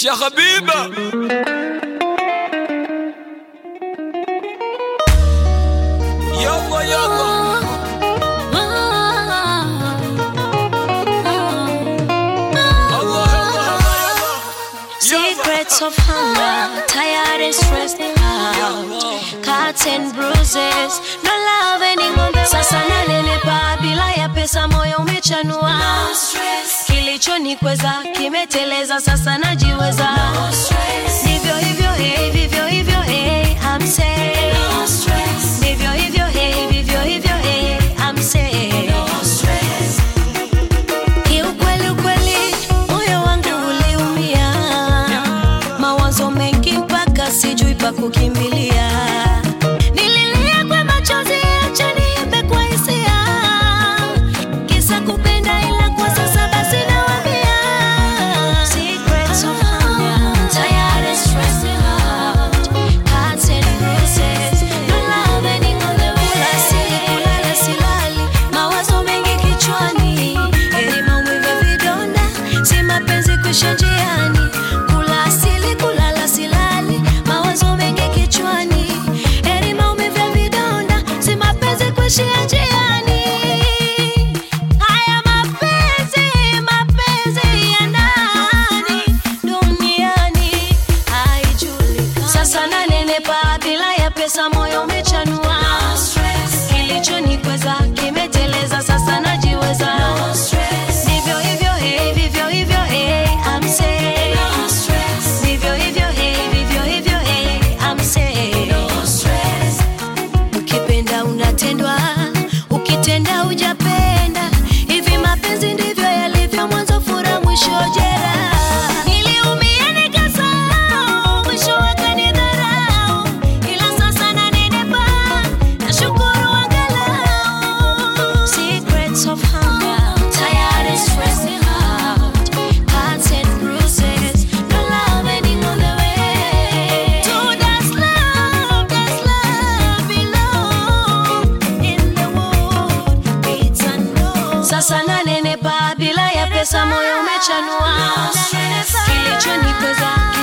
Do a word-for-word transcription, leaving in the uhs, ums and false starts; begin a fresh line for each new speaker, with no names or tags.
يا حبيبة يلا يلا
Secrets of hunger, tired and stressed out, cuts and bruises, no love ending on the sasa nanenepa bila ya pesa moyo umechanua, no stress. Kilichonikweza kimeteleza sasa najiweza, no stress. Ndivyo hivyo hey, vivyo hivyo hey, I'm saying no stress. Ndivyo hivyo hey, vivyo hivyo hey, I'm saying no stress. Kiukweli ukweli moyo wangu uliumia, mawazo mengi mpaka sijui pa kukimbilia. Nililia kwa machozi acha niimbe kwa hisia, kisa kupenda ila kwa sasa basi nawaambia. Secrets of hunger, tired and stressed out, cuts and bruises, no love ending on the way. Kula sili, kulala silali, mawazo mengi kichwani, heri maumivu ya vidonda, si mapenzi kuisha njiani. Kula sili, kulala silali, mawazo mengi kichwani, heri maumivu ya vidonda, si mapenzi kuishia njiani. Haya mapenzi, mapenzi ya nani duniani haijulikani. Sasa nanenepa bila ya pesa moyo umechanua, no stress. Kilichonikweza kimeteleza sasa najiweza, no stress. Ndivyo hivyo hey, vivyo hivyo hey, I'm saying no stress. Ndivyo hivyo hey, vivyo hivyo hey, I'm saying no stress. Ukipenda unatendwa, ukitenda hujapenda, hivi mapenzi ndivyo yalivyo, mwanzo furaha mwisho jeraha. Niliumia nikasahau, mwisho wakanidharau, ila sasa nanenepa, nashukuru angalau. Secrets of hunger, tired and stressed out, cuts and bruises, no love ending on the way. To this love, this love belong in the world, it's unknown. Sasa nanenepa bila ya pesa moyo umechanua, kilichonikweza